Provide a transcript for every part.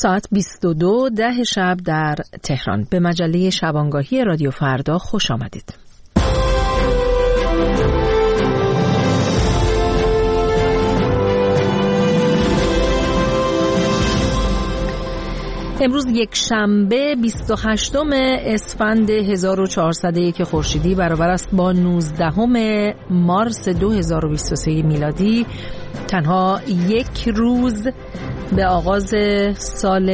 ساعت 22:10 شب در تهران. به مجله شبانگاهی رادیو فردا خوش آمدید. امروز یک شنبه 28 اسفند 1401 خورشیدی برابر است با 19 مارس 2023 میلادی. تنها یک روز به آغاز سال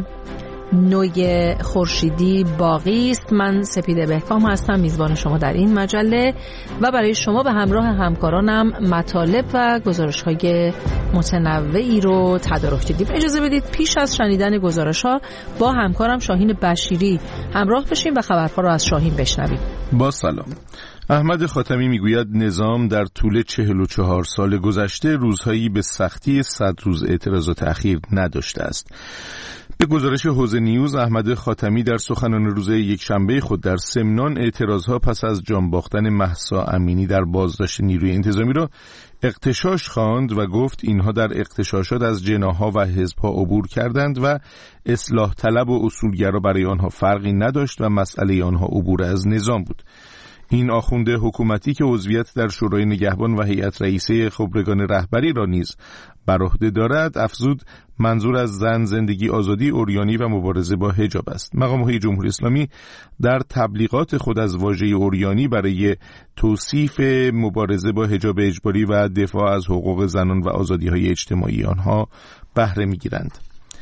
نو خورشیدی باقی است. من سپیده بهکام هستم، میزبان شما در این مجله و برای شما به همراه همکارانم مطالب و گزارش‌های متنوعی رو تدارک دیدیم. اجازه بدید پیش از شنیدن گزارش‌ها با همکارم شاهین بشیری همراه بشیم و خبرها رو از شاهین بشنویم. با سلام. احمد خاتمی میگوید نظام در طول 44 سال گذشته روزهایی به سختی 100 روز اعتراضات اخیر نداشته است. به گزارش حوزه نیوز، احمد خاتمی در سخنان روز یکشنبه خود در سمنان اعتراضها پس از جان باختن مهسا امینی در بازداشت نیروی انتظامی را اغتشاش خواند و گفت اینها در اغتشاشات از جناح‌ها و حزب‌ها عبور کردند و اصلاح طلب و اصولگرا برای آنها فرقی نداشت و مسئله آنها عبور از نظام بود. این آخوند حکومتی که عضویت در شورای نگهبان و هیئت رئیسه خبرگان رهبری را نیز بر عهده دارد، افزود منظور از زن، زندگی، آزادی عریانی و مبارزه با حجاب است. مقام‌های جمهوری اسلامی در تبلیغات خود از واژه عریانی برای توصیف مبارزه با حجاب اجباری و دفاع از حقوق زنان و آزادی‌های اجتماعی آنها بهره می‌گیرند.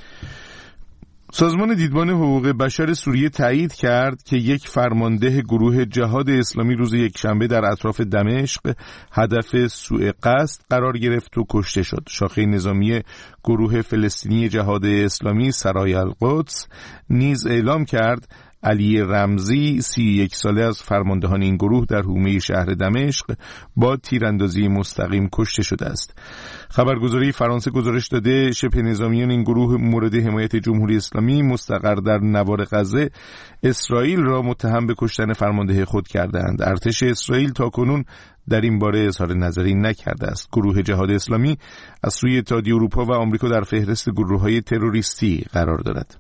سازمان دیدبان حقوق بشر سوریه تایید کرد که یک فرمانده گروه جهاد اسلامی روز یکشنبه در اطراف دمشق هدف سوء قصد قرار گرفت و کشته شد. شاخه نظامی گروه فلسطینی جهاد اسلامی سرای القدس نیز اعلام کرد علی رمزی 31 ساله از فرماندهان این گروه در حومه شهر دمشق با تیراندازی مستقیم کشته شده است. خبرگزاری فرانسه گزارش داده شبه نظامیان این گروه مورد حمایت جمهوری اسلامی مستقر در نوار غزه اسرائیل را متهم به کشتن فرمانده خود کردند. ارتش اسرائیل تاکنون در این باره اظهار نظری نکرده است. گروه جهاد اسلامی از سوی اتحادیه اروپا و آمریکا در فهرست گروه‌های تروریستی قرار دارد.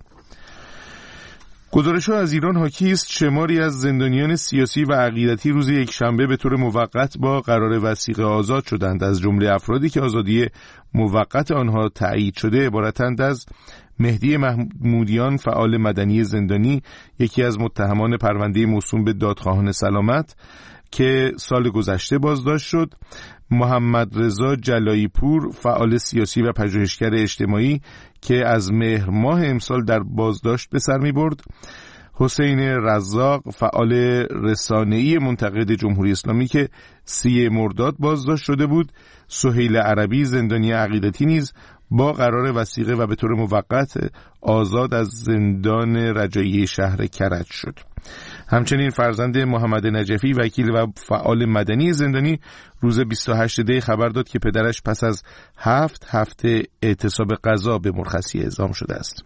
گزارش‌ها از ایران حاکی است شماری از زندانیان سیاسی و عقیدتی روز یکشنبه به طور موقت با قرار وثیقه آزاد شدند. از جمله افرادی که آزادی موقت آنها تایید شده عبارتند از مهدی محمودیان، فعال مدنی زندانی، یکی از متهمان پرونده موسوم به دادخواهان سلامت که سال گذشته بازداشت شد، محمد رضا جلایی پور، فعال سیاسی و پژوهشگر اجتماعی که از مهر ماه امسال در بازداشت به سر می برد، حسین رزاق، فعال رسانه‌ای منتقد جمهوری اسلامی که 30 مرداد بازداشت شده بود، سهیل عربی، زندانی عقیدتی نیز با قرار وثیقه و به طور موقت آزاد از زندان رجایی شهر کرج شد. همچنین فرزند محمد نجفی، وکیل و فعال مدنی زندانی، روز 28 دی خبر داد که پدرش پس از 7 هفته اعتصاب غذا به مرخصی اعزام شده است.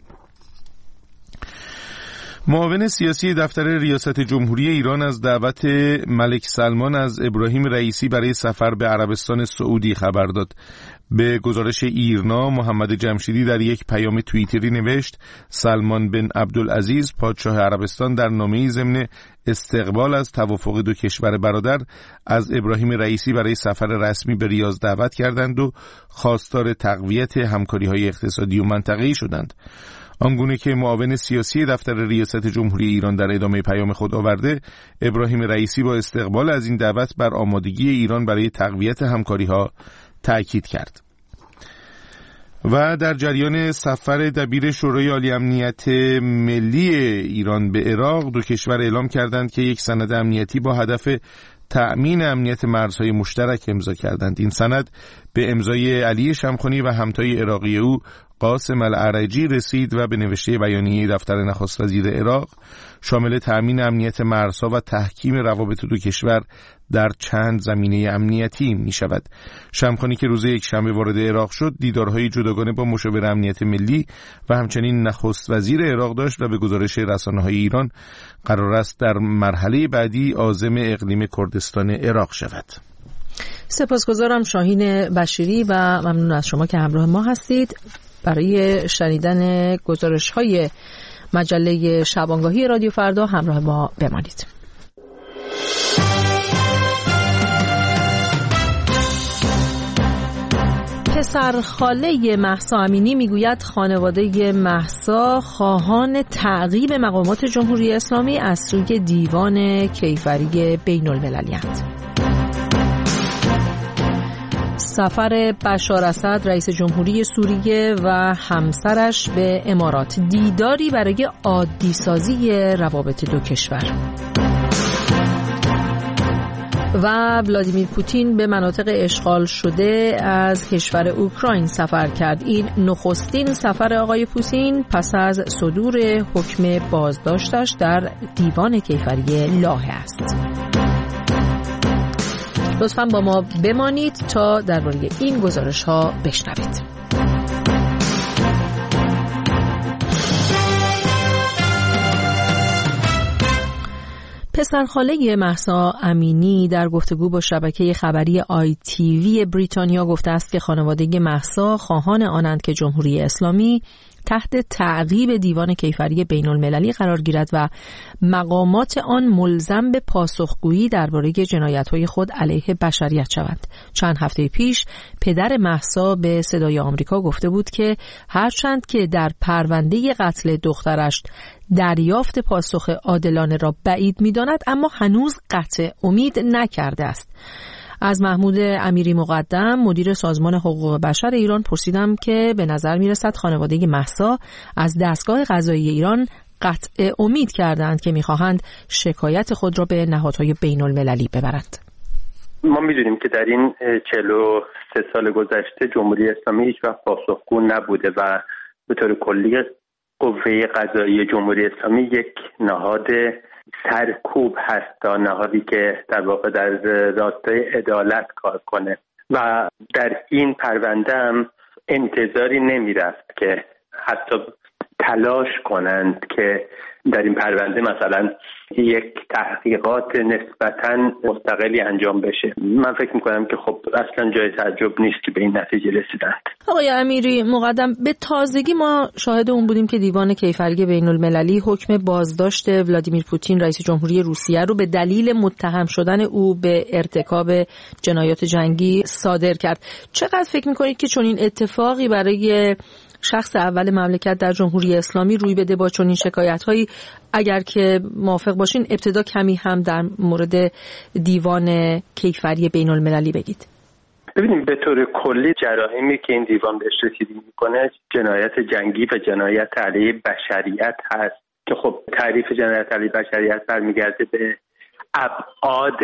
معاون سیاسی دفتر ریاست جمهوری ایران از دعوت ملک سلمان از ابراهیم رئیسی برای سفر به عربستان سعودی خبر داد. به گزارش ایرنا، محمد جمشیدی در یک پیام توییتری نوشت سلمان بن عبدالعزیز پادشاه عربستان در نامه‌ای ضمن استقبال از توافق دو کشور برادر از ابراهیم رئیسی برای سفر رسمی به ریاض دعوت کردند و خواستار تقویت همکاری‌های اقتصادی و منطقه‌ای شدند. آنگونه که معاون سیاسی دفتر ریاست جمهوری ایران در ادامه پیام خود آورده، ابراهیم رئیسی با استقبال از این دعوت بر آمادگی ایران برای تقویت همکاری‌ها تأکید کرد. و در جریان سفر دبیر شورای عالی امنیت ملی ایران به عراق، دو کشور اعلام کردند که یک سند امنیتی با هدف تأمین امنیت مرزهای مشترک امضا کردند. این سند به امضای علی شمخانی و همتای عراقی او قاسم العرجی رسید و به نوشته بیانیه دفتر نخست وزیر عراق شامل تأمین امنیت مرزها و تحکیم روابط دو کشور در چند زمینه امنیتی می شود. شمخانی که روز یکشنبه وارد عراق شد، دیدارهای جداگانه با مشاور امنیت ملی و همچنین نخست وزیر عراق داشت و به گزارش رسانه‌های ایران قرار است در مرحله بعدی عازم اقلیم کردستان عراق شود. سپاسگزارم شاهین بشیری و ممنون از شما که همراه ما هستید. برای شنیدن گزارش‌های مجله شبانگاهی رادیو فردا همراه ما بمانید. پسر خاله مهسا امینی میگوید خانواده مهسا خواهان تعقیب مقامات جمهوری اسلامی از سوی دیوان کیفری بین المللی‌اند. سفر بشار اسد رئیس جمهوری سوریه و همسرش به امارات، دیداری برای عادی سازی روابط دو کشور. و ولادیمیر پوتین به مناطق اشغال شده از کشور اوکراین سفر کرد. این نخستین سفر آقای پوتین پس از صدور حکم بازداشتش در دیوان کیفری لاهه است. لطفاً با ما بمانید تا درباره این گزارش ها بشنوید. پسرخاله مهسا امینی در گفتگو با شبکه خبری ITV بریتانیا گفته است که خانواده مهسا خواهان آنند که جمهوری اسلامی تحت تعقیب دیوان کیفری بین المللی قرار گیرد و مقامات آن ملزم به پاسخگویی درباره جنایت‌های خود علیه بشریت شوند. چند هفته پیش پدر مهسا به صدای آمریکا گفته بود که هرچند که در پرونده قتل دخترش دریافت پاسخ عادلانه را بعید می‌داند، اما هنوز قطع امید نکرده است. از محمود امیری مقدم مدیر سازمان حقوق بشر ایران پرسیدم که به نظر میرسد خانواده مهسا از دستگاه قضایی ایران قطع امید کردند که میخواهند شکایت خود را به نهادهای بین المللی ببرند. ما میدونیم که در این 43 سال گذشته جمهوری اسلامی هیچ وقت پاسخگو نبوده و به طور کلی قوه قضایی جمهوری اسلامی یک نهاد سرکوب هست تا نهادی که در واقع در راستای عدالت کار کنه و در این پرونده هم انتظاری نمی رفت که حتی تلاش کنند که در این پرونده مثلا یک تحقیقات نسبتاً مستقلی انجام بشه. من فکر میکنم که خب اصلا جای تعجب نیست که به این نتیجه رسیدند. آقای امیری مقدم، به تازگی ما شاهد اون بودیم که دیوان کیفری بین المللی حکم بازداشت ولادیمیر پوتین رئیس جمهوری روسیه رو به دلیل متهم شدن او به ارتکاب جنایات جنگی صادر کرد. چقدر فکر میکنید که چنین اتفاقی برای شخص اول مملکت در جمهوری اسلامی روی بده با چنین شکایت‌هایی؟ اگر که موافق باشین ابتدا کمی هم در مورد دیوان کیفری بین المللی بگید. ببینیم به طور کلی جرائمی که این دیوان بهش رسیدگی میکنه جنایت جنگی و جنایت علیه بشریت هست که خب تعریف جنایت علیه بشریت برمیگرده به ابعاد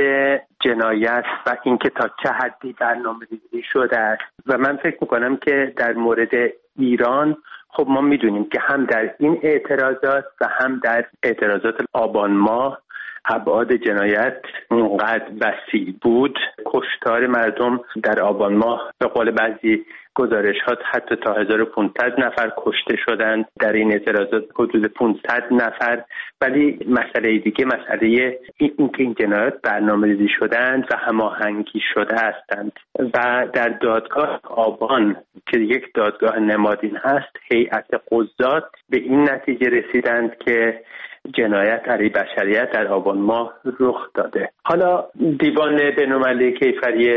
جنایت و اینکه تا چه حدی برنامه‌ریزی شده است و من فکر میکنم که در مورد ایران خب ما میدونیم که هم در این اعتراضات و هم در اعتراضات آبان ماه ابعاد جنایت اونقدر وسیع بود. کشتار مردم در آبان ماه به قول بعضی گزارشات حتی تا 1500 نفر کشته شدند، در این اعتراضات حدود 500 نفر. ولی مسئله دیگه مسئله اینکه این جنایات برنامه‌ریزی شدند و هماهنگی شده هستند و در دادگاه آبان که یک دادگاه نمادین هست هیئت قضات به این نتیجه رسیدند که جنایت علیه بشریت در آبان ماه رخ داده. حالا دیوان بین‌المللی کیفری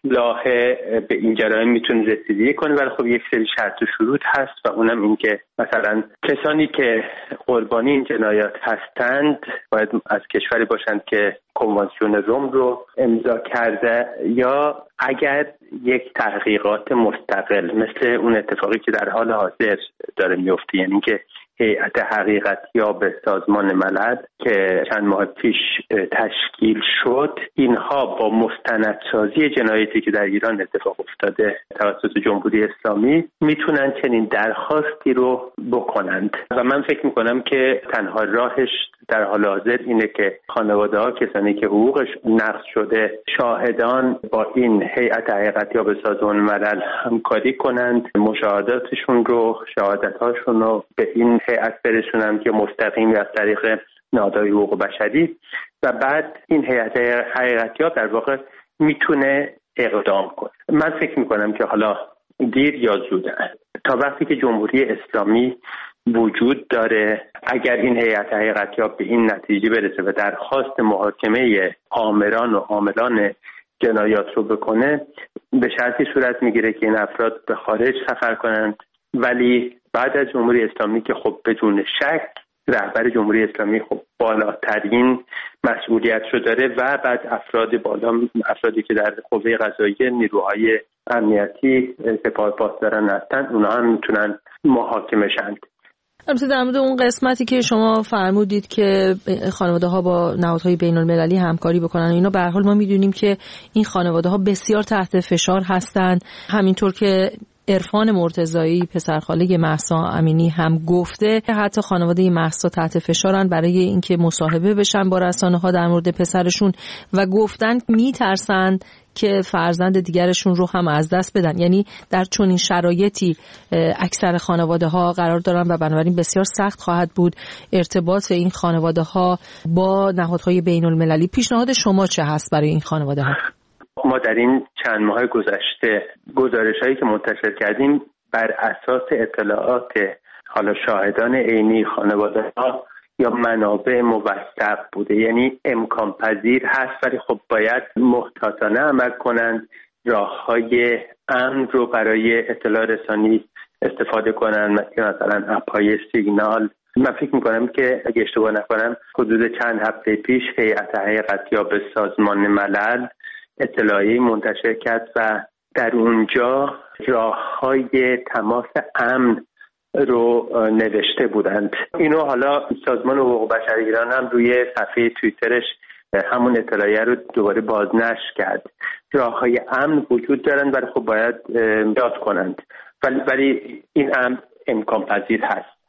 لاهه به این جرایم میتونه رسیدگی کنه ولی خب یک سری شرط و شروط هست و اونم این که مثلا کسانی که قربانی این جنایات هستند باید از کشوری باشند که کنوانسیون روم رو امضا کرده یا اگر یک تحقیقات مستقل مثل اون اتفاقی که در حال حاضر داره میفته، یعنی که هیئت حقیقتیاب سازمان ملل که چند ماه پیش تشکیل شد، اینها با مستندسازی جنایتی که در ایران اتفاق افتاده توسط جمهوری اسلامی میتونن چنین درخواستی رو بکنند و من فکر میکنم که تنها راهش در حال حاضر اینه که خانواده ها، کسانی که حقوقش نقض شده، شاهدان با این هیئت حقیقتیاب سازمان ملل همکاری کنند، مشاهداتشون رو، شهادت‌هاشون رو به این هیئت برسونن که مستقیم از طریق نهادهای حقوق بشری و بعد این هیئت حقیقتیاب در واقع میتونه اقدام کنه. من فکر میکنم که حالا دیر یا زودن. تا وقتی که جمهوری اسلامی وجود داره، اگر این هیئت حقیقتیاب به این نتیجه برسه و درخواست محاکمه آمران و عاملان جنایات رو بکنه، به شرطی صورت میگیره که این افراد به خارج سفر کنند. ولی بعد از جمهوری اسلامی که خب بدون شک رهبر جمهوری اسلامی خب بالاترین مسئولیت رو داره و بعد افرادی که در قوه قضاییه، نیروهای امنیتی، سپاه پاسداران هستن، اونها هم میتونن محاکمه شند. البته در مورد اون قسمتی که شما فرمودید که خانواده ها با نهادهای بین المللی همکاری بکنن، اینا به هر حال ما میدونیم که این خانواده ها بسیار تحت فشار هستند. همینطور که عرفان مرتضایی پسرخاله مهسا امینی هم گفته، حتی خانواده مهسا تحت فشارن برای اینکه مصاحبه بشن با رسانه‌ها در مورد پسرشون و گفتن میترسند که فرزند دیگرشون رو هم از دست بدن. یعنی در چنین شرایطی اکثر خانواده ها قرار دارن و بنابراین بسیار سخت خواهد بود ارتباط این خانواده ها با نهادهای بین المللی. پیشنهاد شما چه هست برای این خانواده ها؟ ما در این چند ماه گذشته گزارش‌هایی که منتشر کردیم بر اساس اطلاعات حالا شاهدان عینی، خانواده‌ها یا منابع موثق بوده. یعنی امکان پذیر هست، ولی خب باید محتاطانه عمل کنند، راه‌های امن رو برای اطلاع رسانی استفاده کنند، مثلا اپ‌های سیگنال. من فکر می‌کنم که اگه اشتباه نکنم حدود چند هفته پیش هیئت حقیقتیاب سازمان ملل اطلاعیه منتشر کرد و در اونجا راه‌های تماس امن رو نوشته بودند. اینو حالا سازمان حقوق بشر ایران هم روی صفحه توییترش همون اطلاعیه رو دوباره بازنشر کرد. راه‌های امن وجود دارند ولی خب باید یاد کنند، ولی این امن امکان پذیر هست.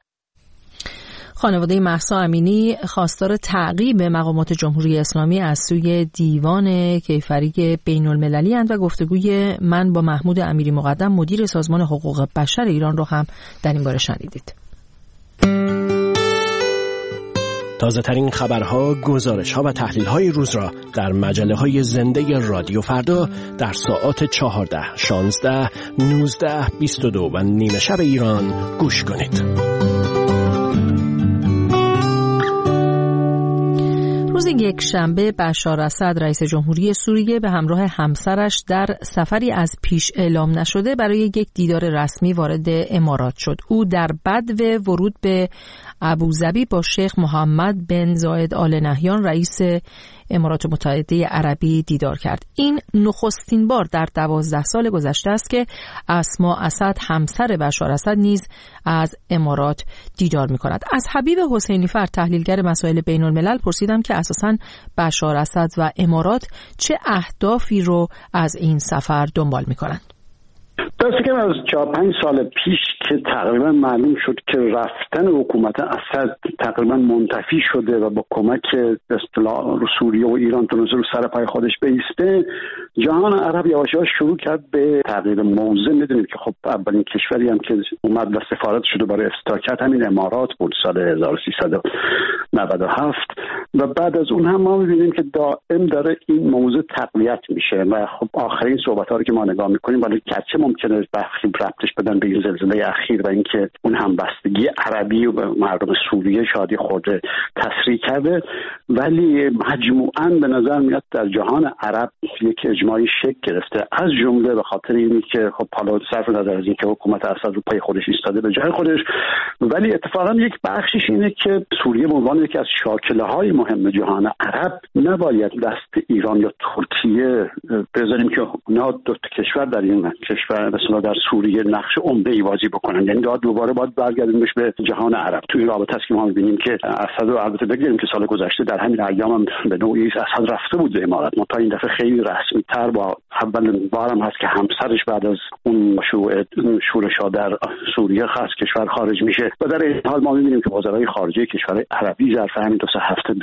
خانواده مهسا امینی خواستار تعقیب مقامات جمهوری اسلامی از سوی دیوان کیفری بین المللی اند و گفتگوی من با محمود امیری مقدم مدیر سازمان حقوق بشر ایران رو هم در این باره شنیدید. تازه ترین خبرها، گزارش‌ها و تحلیل‌های روز را در مجله‌های زنده رادیو فردا در ساعات 14, 16, 19, 22 و نیمه شب ایران گوش کنید. روز یکشنبه بشار اسد رئیس جمهوری سوریه به همراه همسرش در سفری از پیش اعلام نشده برای یک دیدار رسمی وارد امارات شد. او در بدو ورود به ابوظبی با شیخ محمد بن زاید آل نهیان رئیس امارات متحده عربی دیدار کرد. این نخستین بار در 12 سال گذشته است که اسما اسد همسر بشار اسد نیز از امارات دیدار می‌کند. از حبیب حسینی فر تحلیلگر مسائل بین الملل پرسیدم که اساساً بشار اسد و امارات چه اهدافی رو از این سفر دنبال می‌کنند. درسته که از 4-5 سال پیش که تقریبا معلوم شد که رفتن حکومت اسد تقریبا منتفی شده و با کمک به اصطلاح سوریه و ایران تونسته رو سر پای خودش بایسته، جهان عرب یواش یواش شروع کرد به تغییر موضع. میدونیم که خب اولین کشوری هم که اومد و سفارت شده برای افتتاح همین امارات بود سال 1397 و بعد از اون هم ما می‌بینیم که دائم داره این موضوع تقویت میشه و خب آخرین صحبت‌ها رو که ما نگاه می‌کنیم ولی گرچه ممکنه برخی ربطش بدن به این زلزله اخیر و اینکه اون همبستگی عربی و مردم سوریه شادی خود تسریع کرده، ولی مجموعاً به نظر میاد در جهان عرب یک اجماعی شکل گرفته، از جمله به خاطر اینی که خب حالا صرف نظر از اینکه حکومت اسد رو پای خودش ایستاده به جای خودش، ولی اتفاقاً یک بخشش اینه که سوریه به عنوان یکی از شاکله‌های مهم جهان عرب نباید دست ایران یا ترکیه بذاریم که اونا دو کشور در این کشور مثلا در سوریه نقش عمده‌ای بازی بکنن. یعنی دوباره باید برگردیمش به جهان عرب. توی این رابطه است که ما می‌بینیم که اسد رو البته بگیریم که سال گذشته در همین ایام هم به نوعی اسد رفته بود به امارات، تا این دفعه خیلی رسمی‌تر با اول بارم هست که همسرش بعد از اون شورش‌ها در سوریه از کشور خارج میشه و در این حال ما می‌بینیم که وزرای خارجه کشورهای عربی ظرف همین 2 هفته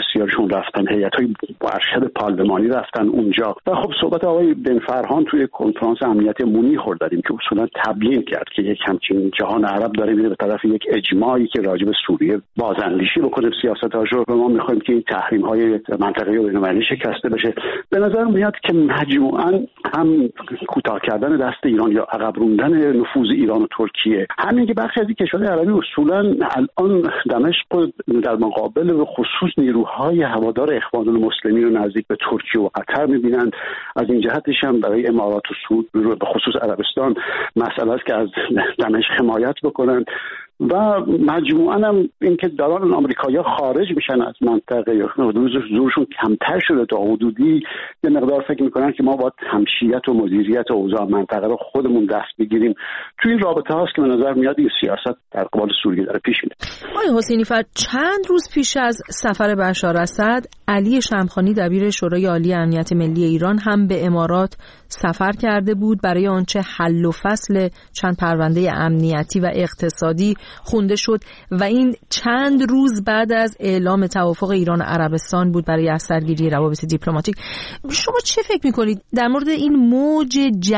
بسیارشون رفتن، هیئت‌های ارشد پارلمانی رفتن اونجا. و خب صحبت آقای بن فرهان توی کنفرانس امنیتی مونیخ رو داریم که اصولا تبیین کرد که یک همچین جهان عرب داره میره به طرف یک اجماعی که راجع به سوریه بازاندیشی بکنه سیاست‌هاشو، و ما می‌خوایم که این تحریم‌های منطقه‌ای و بین‌المللی شکسته بشه. به نظر میاد که مجموعاً هم کوتاه کردن دست ایران یا عقب روندن نفوذ ایران و ترکیه، همین که بخشی از این کشورهای عربی اصولاً الان دمشق در مقابل به خصوص نیروهای هوادار اخوان المسلمین رو نزدیک به ترکیه و قطر می‌بینند. از این جهتش هم برای امارات و سعود به خصوص عربستان مسئله است که از دمشق حمایت بکنند و مجموعاً هم اینکه دارن آمریکایی‌ها خارج میشن از منطقه یا زورشون کمتر شده تا حدودی، یه مقدار فکر میکنن که ما باید همشیت و مدیریت اوضاع منطقه رو خودمون دست بگیریم. توی این رابطه هاست که به نظر میاد این سیاست در قبال سوریه داره پیش میره. آقای حسینی فر، چند روز پیش از سفر بشار اسد، علی شمخانی دبیر شورای عالی امنیت ملی ایران هم به امارات سفر کرده بود برای آنچه حل و فصل چند پرونده امنیتی و اقتصادی خونده شد و این چند روز بعد از اعلام توافق ایران و عربستان بود برای اثرگیری روابط دیپلماتیک. شما چه فکر میکنید در مورد این موج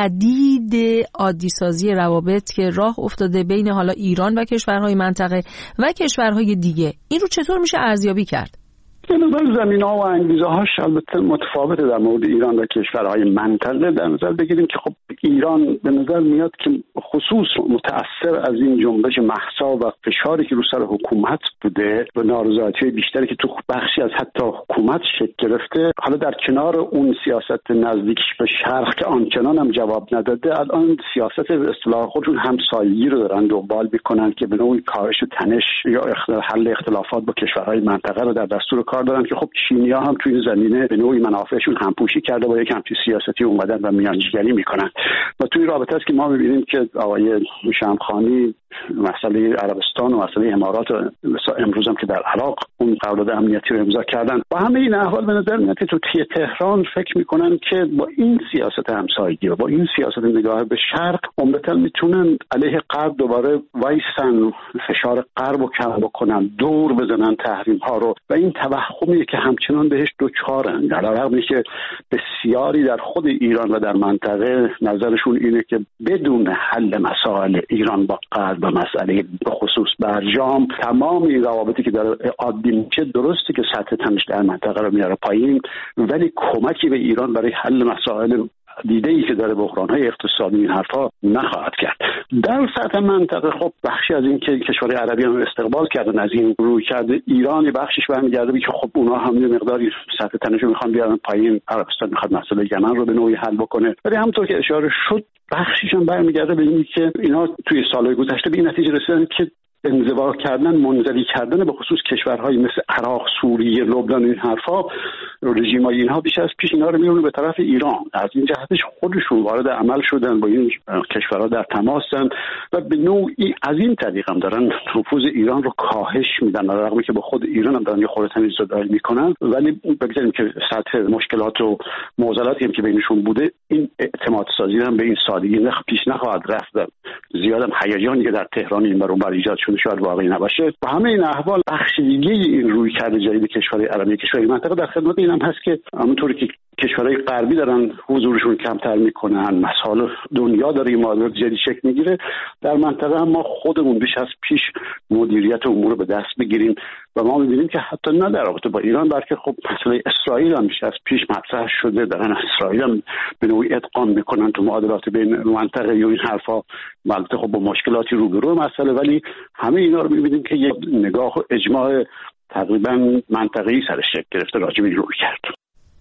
جدید عادی‌سازی روابط که راه افتاده بین حالا ایران و کشورهای منطقه و کشورهای دیگه؟ این رو چطور میشه ارزیابی کرد؟ بنابراین زمینه‌ها و انگیزه‌هاش البته متفاوته در مورد ایران و کشورهای منطقه. در نظر بگیریم که خب ایران به نظر میاد که خصوص متأثر از این جنبش مهسا و فشاری که رو سر حکومت بوده و نارضایتی بیشتری که تو بخشی از حتی حکومت شکل گرفته، حالا در کنار اون سیاست نزدیکش به شرق که آنچنان هم جواب نداده، الان سیاست اصطلاح خودشون همسایگی رو دارن دنبال میکنن که به نوعی کاهش و تنش یا حل اختلافات با کشورهای منطقه رو در دستور کار دارن که خب چینی‌ها هم توی این زمینه به نوعی منافعشون همپوشی کرده با یک همچین سیاستی اومدن و میانجیگری میکنن. و توی رابطه است که ما می‌بینیم که آقای شمخانی مسئله عربستان و مسئله امارات امروز هم که در عراق اون قرارداد امنیتی رو امضا کردن، با همه این احوال به نظر میاد که تو تهران فکر میکنن که با این سیاست همسایگی و با این سیاست نگاه به شرق عمدتاً میتونن علیه غرب دوباره وایسن، فشار غرب رو کم بکنن، دور بزنن تحریم ها رو. و این توهمیه که همچنان بهش دوچارن، در رغمی که بسیاری در خود ایران و در منطقه نظرشون اینه که بدون حل مسائل ایران با غرب و مسئله به خصوص برجام تمام این روابطی که داره عادی میشه، درسته که سطح تنش در منطقه رو میاره پایین، ولی کمکی به ایران برای حل مسائل دیده‌ای که داره بحران‌های اقتصادی این حرفا نخواهد کرد. در سطح منطقه خب بخشی از این که کشورهای عربی هم استقبال کردن از این روی کرده ایران، بخشش برمیگرده به که خب اونها هم یه مقداری سطح تنش رو میخوان بیارن پایین، عربستان میخواد مسئله یمن رو به نوعی حل بکنه، ولی همونطور که اشاره شد بخشش هم برمیگرده به اینی که اینا توی سالهای گذشته به این نتیجه رسیدن که انزوا کردن، منزوی کردن به خصوص کشورهای مثل عراق، سوریه، لبنان، این حرفا، رژیم‌های اینها بیش از پیش اینا رو میرونه به طرف ایران. از این جهتش خودشون وارد عمل شدن، با این کشورها در تماسن و به نوعی از این طریق هم دارن نفوذ ایران رو کاهش میدن، در حالی که با خود ایران هم دارن یه خورده تمیز زدایی میکنن. ولی بگذاریم که سطح مشکلات و معضلاتی هم که بینشون بوده، این اعتماد سازی هم به این سادگی پیش نخواهد رفت. زیاد هم هیجانی که در تهران این برون بر ایجاد شده شاید واقعی نباشه. با همه این احوال بخش دیگه این روی کرده جدید کشورهای عربی، کشورهای منطقه در خدمت این هم هست که همونطوری که کشورهای غربی دارن حضورشون کمتر میکنن، مسائل دنیا داره این معادلات جدید شکل میگیره، در منطقه هم ما خودمون بیش از پیش مدیریت امور رو به دست بگیریم و ما می‌بینیم که حتی نه در رابطه با ایران بلکه خب مسئله اسرائیل هم بیش از پیش مطرح شده، دارن اسرائیل هم به نوعی ادغام میکنن تو معادلات بین منطقه و این حرفا. البته خب با مشکلاتی روبرو مسئله، ولی همه اینا رو می‌بینیم که یک نگاه و اجماع تقریبا منطقه‌ای سرش شکل گرفته راجع به این روی کرد.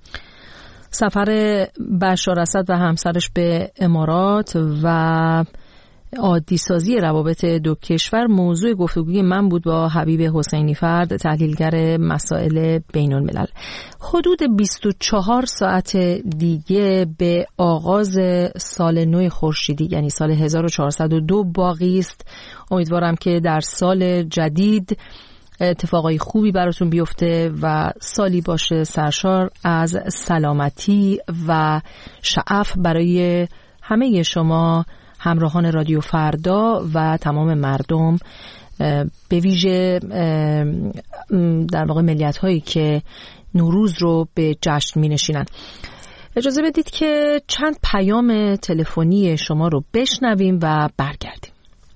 سفر بشار اسد و همسرش به امارات و عادی سازی روابط دو کشور موضوع گفتگوی من بود با حبیب حسینی فرد، تحلیلگر مسائل بین الملل. حدود 24 ساعت دیگه به آغاز سال نو خورشیدی یعنی سال 1402 باقی است. امیدوارم که در سال جدید اتفاقای خوبی براتون بیفته و سالی باشه سرشار از سلامتی و شعف برای همه شما همراهان رادیو فردا و تمام مردم، به ویژه در واقع ملیت‌هایی که نوروز رو به جشن می‌نشینن. اجازه بدید که چند پیام تلفنی شما رو بشنویم و برگردیم.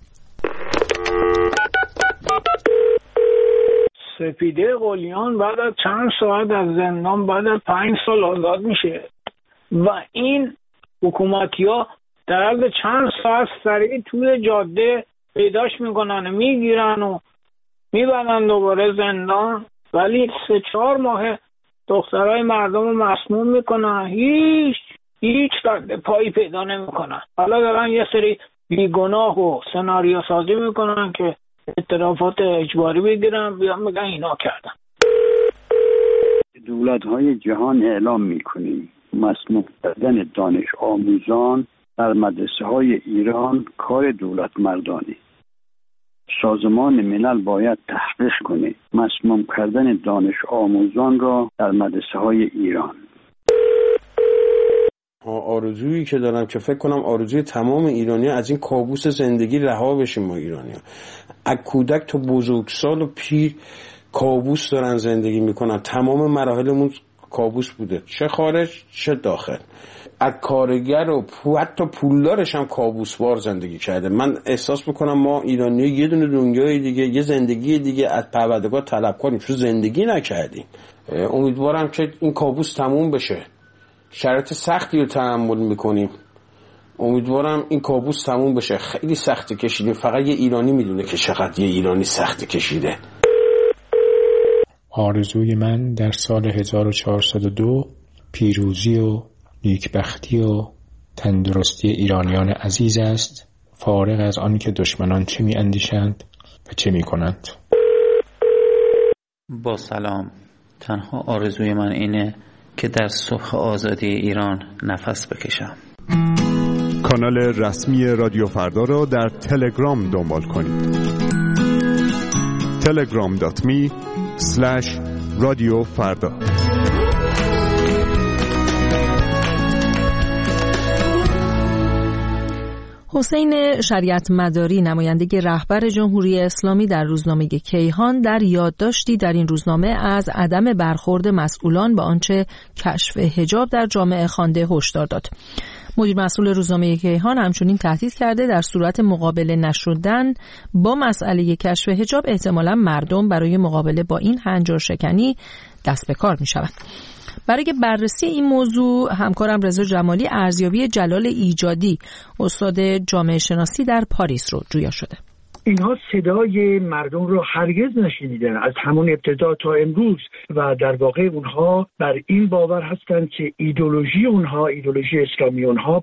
سپیده قلیان بعد از چند ساعت از زندان بعد از 5 سال آزاد میشه و این حکومتی‌ها در عرض چند ساعت سریع توی جاده پیداش میکنن، میگیرن و میبرن دوباره زندان، ولی 3-4 ماه دخترای مردم رو مسموم میکنن، هیچ رد پایی پیدا نمیکنن. حالا دارن یه سری بیگناه و سناریو سازی میکنن که اعترافات اجباری بگیرن، بیان میگن اینا کردن. دولت‌های جهان اعلام میکنیم مسموم کردن دانش آموزان در مدرسه‌های ایران کار دولت مردانی. سازمان ملل باید تحقیق کنه مسموم کردن دانش آموزان را در مدرسه‌های ایران. آرزویی که دارم که فکر کنم آرزوی تمام ایرانی‌ها از این کابوس زندگی رها بشیم. ما ایرانی‌ها از کودک تا بزرگسال و پیر کابوس دارن زندگی میکنن. تمام مراحلمون کابوس بوده، چه خارج چه داخل. از کارگر و حتی پولدارش هم کابوسوار زندگی کرده. من احساس میکنم ما ایرانی‌ها یه دونه دنیای دیگه، یه زندگی دیگه از پروردگار طلب کنیم، چون زندگی نکردیم. امیدوارم که این کابوس تموم بشه. شرایط سختی رو تحمل میکنیم، امیدوارم این کابوس تموم بشه. خیلی سخت کشیدیم، فقط یه ایرانی میدونه که چقدر یه ایرانی سخت کشیده. آرزوی من در سال 1402 پیروزی و نیکبختی و تندرستی ایرانیان عزیز است، فارغ از آن که دشمنان چه می اندیشند و چه می کنند. با سلام، تنها آرزوی من اینه که در صبح آزادی ایران نفس بکشم. کانال رسمی رادیو فردا را در تلگرام دنبال کنید. telegram.me/رادیوفردا. حسین شریعت مداری، نماینده رهبر جمهوری اسلامی، در روزنامه کیهان در یادداشتی در این روزنامه از عدم برخورد مسئولان به آنچه کشف حجاب در جامعه خوانده هشدار داد. مدیر مسئول روزنامه کیهان همچنین تهدید کرده در صورت مقابله نشدن با مسئله کشف حجاب احتمالاً مردم برای مقابله با این هنجار شکنی دست به کار می شوند. برای بررسی این موضوع همکارم رضا جمالی ارزیابی جلال ایجادی، استاد جامعه شناسی در پاریس رو جویا شده. اینها صدای مردم رو هرگز نشنیدن از همون ابتدا تا امروز و در واقع اونها بر این باور هستند که ایدئولوژی اونها، ایدئولوژی اسلامی اونها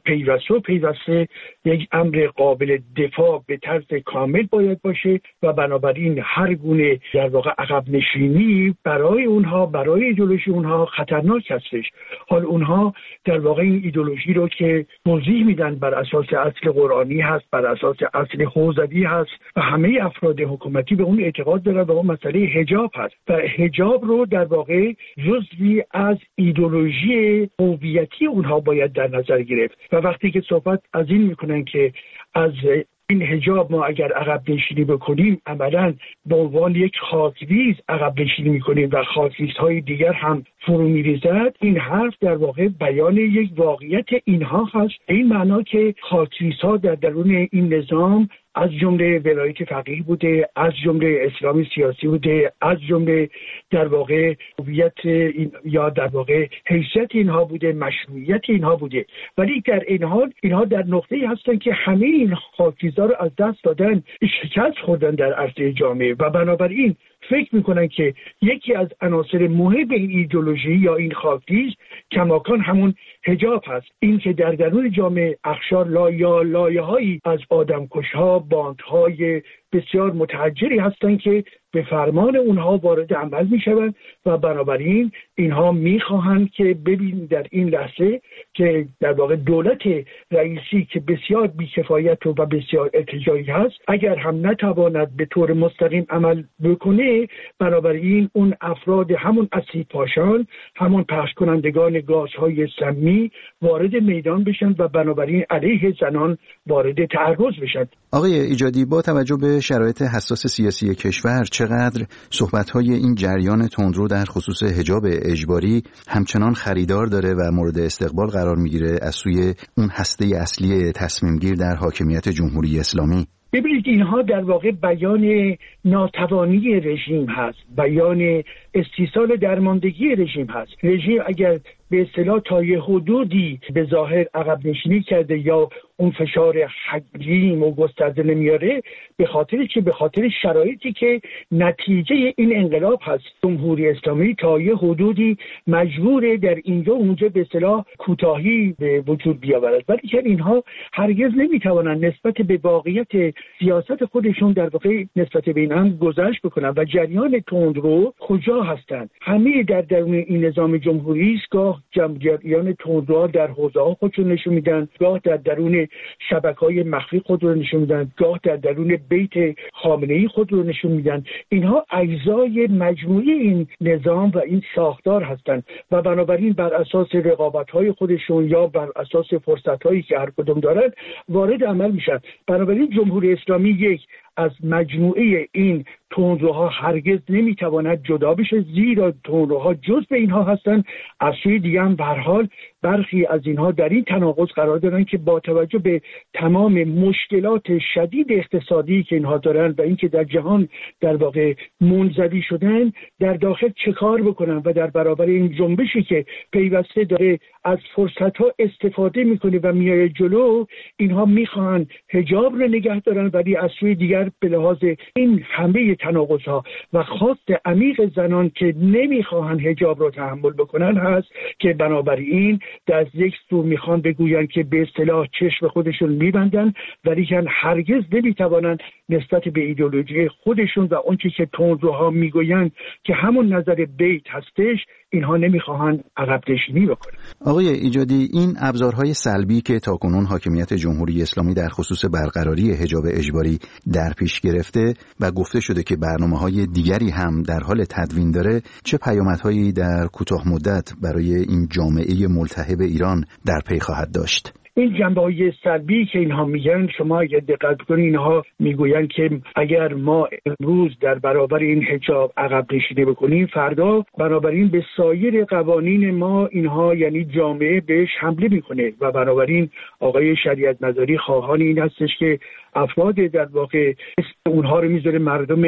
پیوسته یک امر قابل دفاع به طرز کامل باید باشه و بنابراین هر گونه در واقع عقب نشینی برای اونها، برای ایدئولوژی اونها خطرناک هستش. حال اونها در واقع این ایدئولوژی رو که توضیح میدن بر اساس اصل قرآنی هست، بر اساس اصل حوزوی هست و همه افراد حکومتی به اون اعتقاد دارن و اون مسئله حجاب هست و حجاب رو در واقع جزوی از ایدئولوژی هویتی اونها باید در نظر گرفت و وقتی که صحبت از این میکنن که از این حجاب ما اگر عقب نشینی بکنیم عملاً به عنوان یک خاکریز عقب نشینی میکنیم و خاکریزهای دیگر هم فرو میریزد، این حرف در واقع بیان یک واقعیت اینها هست. این معنا که خاکریزها در درون این نظام از جمله ولایت فقیه بوده، از جمله اسلامی سیاسی بوده، از جمله در واقع هویت یا در واقع حیثیت اینها بوده، مشروعیت اینها بوده، ولی در این حال اینها در نقطه‌ای هستن که همه این خاکریزها رو از دست دادن، شکست خوردن در عرصه جامعه و بنابراین فکر میکنن که یکی از عناصر مهم این ایدئولوژی یا این خاکریز کماکان همون حجاب هست. این که در درون جامعه اخشار لایه‌هایی از آدمکش‌ها، باندهای بسیار متحجری هستند که به فرمان اونها وارد عمل میشوند و بنابراین اینها میخواهند که ببین در این لحظه که در واقع دولت رئیسی که بسیار بی‌کفایت و بسیار ارتجاعی هست اگر هم نتواند به طور مستقیم عمل بکنه، بنابراین اون افراد همون اسید پاشان، همون پخش کنندگان گازهای سمی وارد میدان بشن و بنابراین علیه زنان وارد تعرض بشن. آقای ایجادی، با توجه به شرایط حساس سیاسی کشور چه چقدر صحبت‌های این جریان تندرو در خصوص حجاب اجباری همچنان خریدار داره و مورد استقبال قرار میگیره از سوی اون هسته اصلی تصمیمگیر در حاکمیت جمهوری اسلامی؟ ببینید اینها در واقع بیان ناتوانی رژیم هست، بیان استیصال درماندگی رژیم هست. رژیم اگر به اصطلاح تا یه حدودی به ظاهر عقب نشینی کرده یا اون فشار حجیم و گسترده نمیاره، به خاطر شرایطی که نتیجه این انقلاب هست. جمهوری اسلامی تا یه حدودی مجبوره در اینجا اونجا به اصطلاح کوتاهی به وجود بیاورد، ولی که اینها هرگز نمیتوانند نسبت به واقعیت سیاست خودشون در واقع نسبت به این هم گذشت بکنن. و جریان تندرو کجا هستند؟ همه در درون این نظام جمهوری است. گاه جریان تندروها در حوزه‌ها خودشون نشون میدن، گاه در درون شبکه‌های مخفی خود رو نشون میدن، گاه در درون بیت خامنه‌ای خود رو نشون میدن. اینها اجزای مجموعی این نظام و این ساختار هستند و بنابراین بر اساس رقابت‌های خودشون یا بر اساس فرصت‌هایی که هر کدوم دارن وارد عمل میشن. بنابراین جمهوری اسلامی یک از مجموعه این تندروها هرگز نمیتواند جدا بشه، زیرا تندروها جز به اینها هستند. از سوی دیگه هم به هر حال برخی از اینها در این تناقض قرار دارن که با توجه به تمام مشکلات شدید اقتصادی که اینها دارن و اینکه در جهان در واقع منزوی شدن، در داخل چه کار بکنن و در برابر این جنبشی که پیوسته داره از فرصت‌ها استفاده میکنه و میای جلو، اینها میخوان حجاب رو نگه دارن، ولی از سوی دیگر به لحاظ این همه تناقض‌ها و خواست عمیق زنان که نمیخواهن حجاب رو تحمل بکنن هست که بنابراین در یک سو میخوان بگوین که به اصطلاح چشم خودشون میبندن، ولی که هرگز نمیتوانن نسبت به ایدئولوژی خودشون و اون چیزی که تندروها میگوین که همون نظر بیت هستش، اینها نمیخواهن عقب نشینی بکنن. آقای ایجادی، این ابزارهای سلبی که تاکنون حاکمیت جمهوری اسلامی در خصوص برقراری حجاب اجباری در پیش گرفته و گفته شده که برنامه‌های دیگری هم در حال تدوین داره، چه پیامدهایی در کوتاه مدت برای این جامعه ملتهب ایران در پی خواهد داشت؟ این جنبه‌های سلبی که اینها میگن، شما اگر دقت کنید اینها میگوین که اگر ما امروز در برابر این حجاب عقب نشینی بکنیم، فردا بنابراین به سایر قوانین ما اینها یعنی جامعه بهش حمله میکنه و بنابراین آقای شریعت مداری خواهان این هستش که افراد در واقع اونها رو میذاره مردم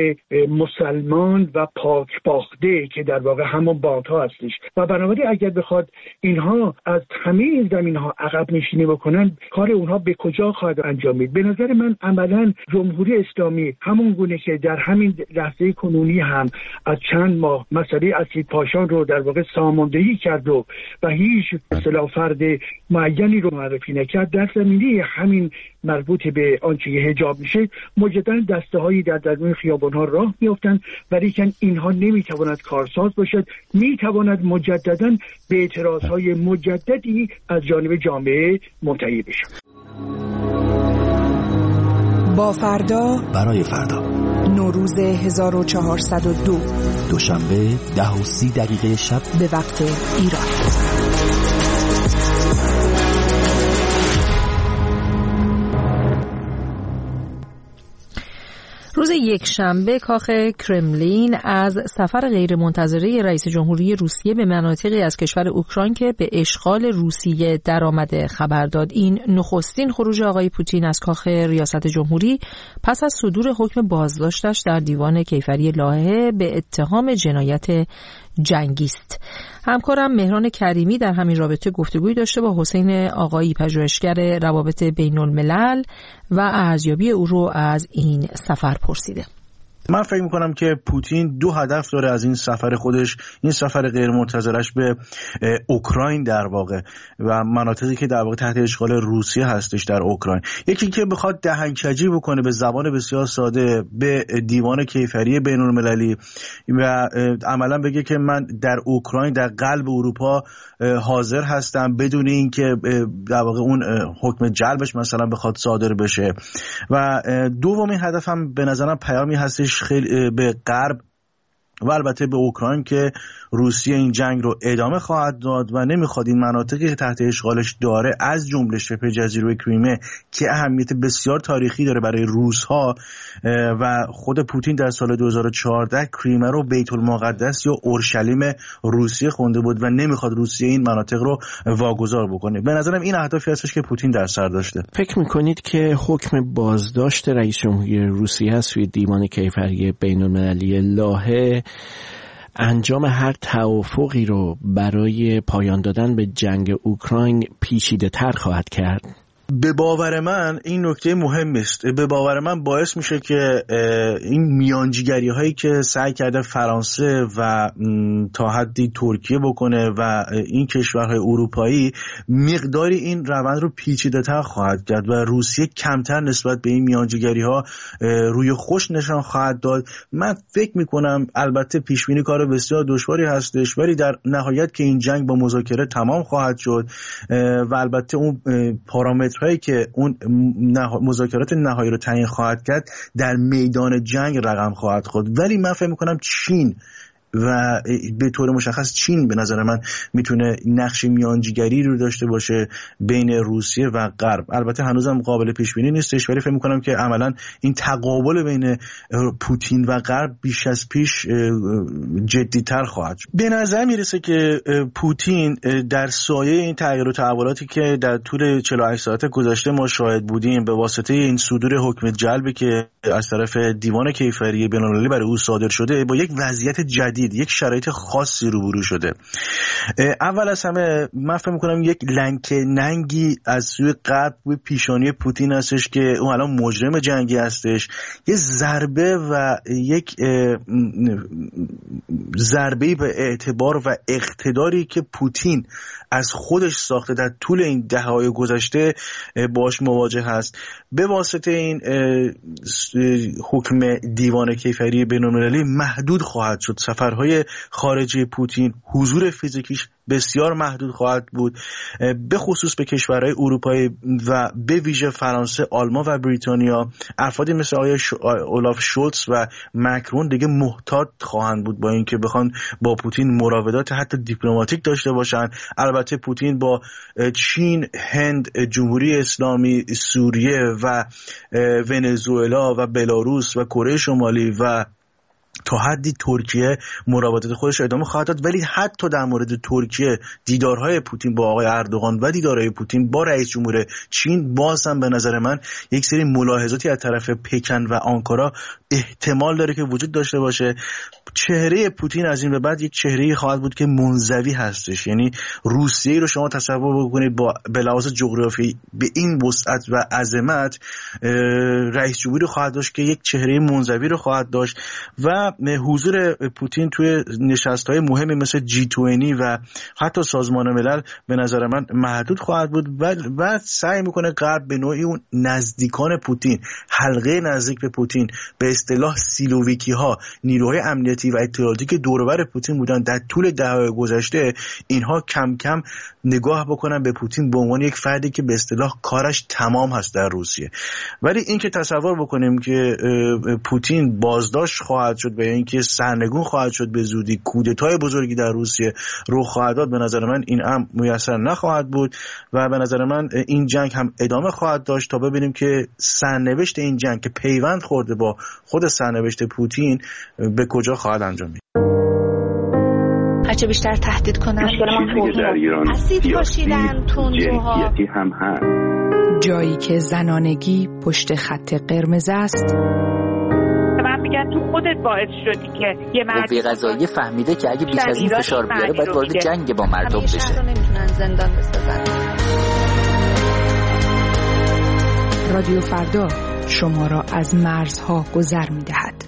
مسلمان و پاک باخته که در واقع همون باندها هستش و بنابراین اگر بخواد اینها از همه این زمین‌ها عقب نشینی بکنن، کار اونها به کجا خواهد انجامید؟ به نظر من عملاً جمهوری اسلامی همون گونه که در همین لحظه کنونی هم از چند ماه مسئله اسید پاشان رو در واقع ساماندهی کرد و هیچ اصطلاح فرد معینی رو معرفی نکرد، در زمینه همین مربوط به آنچه حجاب میشه مجددا دسته‌هایی در درون خیابان‌ها راه میافتند، ولی که اینها نمیتواند کارساز باشد، میتواند مجددا به اعتراض‌های مجددی از جانب جامعه منتهی بشه. با فردا برای فردا، نوروز 1402، دوشنبه 10:30 شب به وقت ایران. روز یکشنبه کاخ کرملین از سفر غیرمنتظره رئیس جمهوری روسیه به مناطقی از کشور اوکراین که به اشغال روسیه درآمده خبر داد. این نخستین خروج آقای پوتین از کاخ ریاست جمهوری پس از صدور حکم بازداشتش در دیوان کیفری لاهه به اتهام جنایت جنگی است. همکارم مهران کریمی در همین رابطه گفتگویی داشته با حسین آقایی، پژوهشگر روابط بین الملل و ارزیابی او رو از این سفر پرسیده. من فکر میکنم که پوتین دو هدف داره از این سفر خودش، این سفر غیر منتظرش به اوکراین در واقع و مناطقی که در واقع تحت اشغال روسیه هستش در اوکراین. یکی که بخواد دهنکجی بکنه به زبان بسیار ساده به دیوان کیفری بین المللی و عملا بگه که من در اوکراین در قلب اروپا حاضر هستم بدون اینکه در واقع اون حکم جلبش مثلا بخواد صادر بشه. و دومین هدفم به نظرم پیامی هستش خیلی به غرب و البته به اوکراین که روسیه این جنگ رو ادامه خواهد داد و نمیخواد این مناطقی که تحت اشغالش داره از جمله شبه جزیره کریمه که اهمیت بسیار تاریخی داره برای روس‌ها و خود پوتین در سال 2014 کریمه رو بیت المقدس یا اورشلیم روسیه خونده بود و نمیخواد روسیه این مناطق رو واگذار بکنه. به نظرم این اهدافی هستش که پوتین در سر داشته. فکر میکنید که حکم بازداشت رئیس جمهوری روسیه از سوی دیوان کیفری بین‌المللی لاهه انجام هر توافقی رو برای پایان دادن به جنگ اوکراین پیچیده تر خواهد کرد؟ به باور من این نکته مهم است. به باور من باعث میشه که این میانجیگری هایی که سعی کرده فرانسه و تا حدی ترکیه بکنه و این کشورهای اروپایی مقداری این روند رو پیچیده تر خواهد کرد و روسیه کمتر نسبت به این میانجیگری ها روی خوش نشان خواهد داد. من فکر میکنم البته پیش بینی کار بسیار دشواری هستش، ولی در نهایت که این جنگ با مذاکره تمام خواهد شد و البته اون پارامترهایی که اون مذاکرات نهایی رو تعیین خواهد کرد در میدان جنگ رقم خواهد خورد. ولی من فکر میکنم چین و به طور مشخص چین به نظر من میتونه نقش میانجیگری رو داشته باشه بین روسیه و غرب. البته هنوزم قابل پیش بینی نیستش، ولی فکر میکنم که عملا این تقابل بین پوتین و غرب بیش از پیش جدی‌تر خواهد شد. به نظر میرسه که پوتین در سایه این تغییر و تحولاتی که در طول 48 ساعت گذشته ما شاهد بودیم به واسطه این صدور حکم جلبی که از طرف دیوان کیفری بین‌المللی برای او صادر شده با یک وضعیت جدید، یک شرایط خاصی روبرو شده. اول از همه من فکر می‌کنم یک لنک ننگی از سوی غرب به پیشانی پوتین هستش که اون الان مجرم جنگی هستش. یه ضربه و یک ضربه‌ای به اعتبار و اقتداری که پوتین از خودش ساخته در طول این دهه‌های گذشته باش مواجه هست. به واسطه این حکم دیوان کیفری بین‌المللی محدود خواهد شد. سفرهای خارجی پوتین، حضور فیزیکیش بسیار محدود خواهد بود، به خصوص به کشورهای اروپایی و به ویژه فرانسه، آلمان و بریتانیا. افرادی مثل آقای اولاف شولتز و مکرون دیگه محتاط خواهند بود با اینکه بخوان با پوتین مراودات حتی دیپلماتیک داشته باشن. البته پوتین با چین، هند، جمهوری اسلامی، سوریه و ونزوئلا و بلاروس و کره شمالی و تا حدی ترکیه مراودات خودش ادامه خواهد داد. ولی حتی در مورد ترکیه دیدارهای پوتین با آقای اردوغان و دیدارهای پوتین با رئیس جمهور چین باز هم به نظر من یک سری ملاحظاتی از طرف پکن و آنکارا احتمال داره که وجود داشته باشه. چهره پوتین از این به بعد یک چهره‌ای خواهد بود که منزوی هستش. یعنی روسیه رو شما تصور بکنید به لحاظ جغرافی به این وسعت و عظمت رئیس جمهوری خواهد داشت که یک چهره منزوی رو خواهد داشت و حضور پوتین توی نشست‌های مهمی مثل G20 و حتی سازمان ملل به نظر من محدود خواهد بود و سعی میکنه غرب به نوعی اون نزدیکان پوتین، حلقه نزدیک به پوتین، به اصطلاح سیلوویکی ها، نیروهای امنیتی و اطلاعاتی که دور و بر پوتین بودن در طول دهه‌های گذشته، اینها کم کم نگاه بکنن به پوتین به عنوان یک فردی که به اصطلاح کارش تمام هست در روسیه. ولی این که تصور بکنیم که پوتین بازداشت خواهد شد و اینکه سرنگون خواهد شد به زودی، کودتای بزرگی در روسیه رخ خواهد داد، به نظر من این امر میسر نخواهد بود و به نظر من این جنگ هم ادامه خواهد داشت تا ببینیم که سرنوشت این جنگ که پیوند خورده با خود سرنوشت پوتین به کجا خواهد انجام گرفت. هرچه بیشتر تهدید کنن در ایران اسید پاشیدن، تندروها هم هست. جایی که زنانگی پشت خط قرمز است، من میگم تو خودت باعث شدی که یه قوه قضاییه فهمیده که اگه بیش از این فشار بیاره باید وارد جنگ با مردم بشه. شهر رو نمیتونن زندان بسازن. رادیو فردا شما را از مرزها گذر میدهد.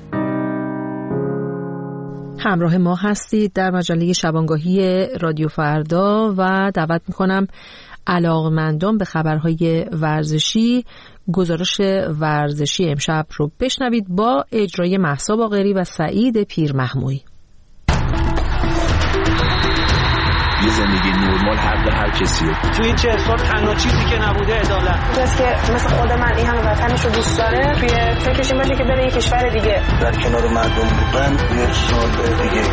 همراه ما هستید در مجله شبانگاهی رادیو فردا و دعوت میکنم علاقمندان به خبرهای ورزشی گزارش ورزشی امشب رو بشنوید با اجرای مهسا باقری و سعید پیرمحمویی. یه زندگی نرمال حق هر کسیه. تو این 40 سال تنها چیزی که نبوده عدالت. کسی که مثل خود من این همه وطنش رو دوست داره توی فکرش این باشه که بره یه کشور دیگه در کنار مردم بودن یه سال دیگه